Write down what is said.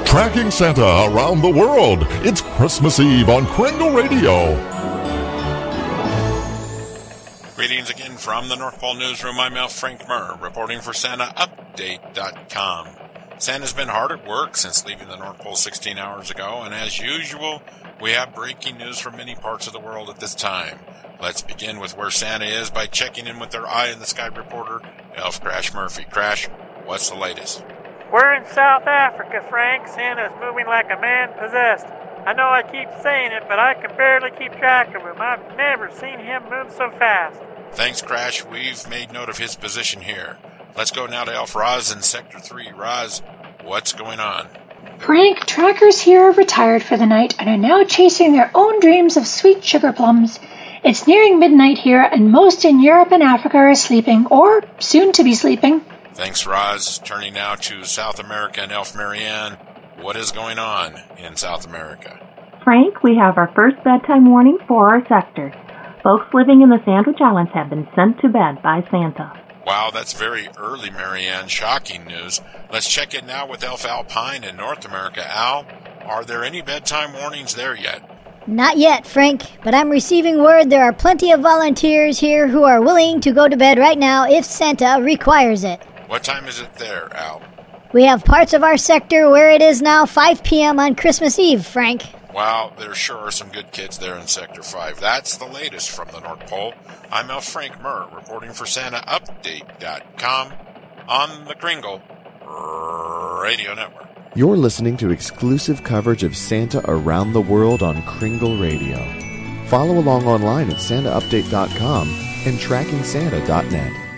Tracking Santa around the world. It's Christmas Eve on Kringle Radio. Greetings again from the North Pole Newsroom. I'm Al Frank Murr, reporting for SantaUpdate.com. Santa's been hard at work since leaving the North Pole 16 hours ago, and as usual, we have breaking news from many parts of the world at this time. Let's begin with where Santa is by checking in with their eye-in-the-sky reporter, Elf Crash Murphy. Crash, what's the latest? We're in South Africa, Frank. Santa's moving like a man possessed. I know I keep saying it, but I can barely keep track of him. I've never seen him move so fast. Thanks, Crash. We've made note of his position here. Let's go now to Elf Roz in Sector 3. Roz, what's going on? Frank, trackers here are retired for the night and are now chasing their own dreams of sweet sugar plums. It's nearing midnight here, and most in Europe and Africa are sleeping, or soon to be sleeping. Thanks, Roz. Turning now to South America and Elf Marianne. What is going on in South America? Frank, we have our first bedtime warning for our sector. Folks living in the Sandwich Islands have been sent to bed by Santa. Wow, that's very early, Marianne. Shocking news. Let's check it now with Elf Alpine in North America. Al, are there any bedtime warnings there yet? Not yet, Frank, but I'm receiving word there are plenty of volunteers here who are willing to go to bed right now if Santa requires it. What time is it there, Al? We have parts of our sector where it is now 5 p.m. on Christmas Eve, Frank. Wow, there sure are some good kids there in Sector 5. That's the latest from the North Pole. I'm Al Frank Murr, reporting for SantaUpdate.com on the Kringle Radio Network. You're listening to exclusive coverage of Santa around the world on Kringle Radio. Follow along online at SantaUpdate.com and TrackingSanta.net.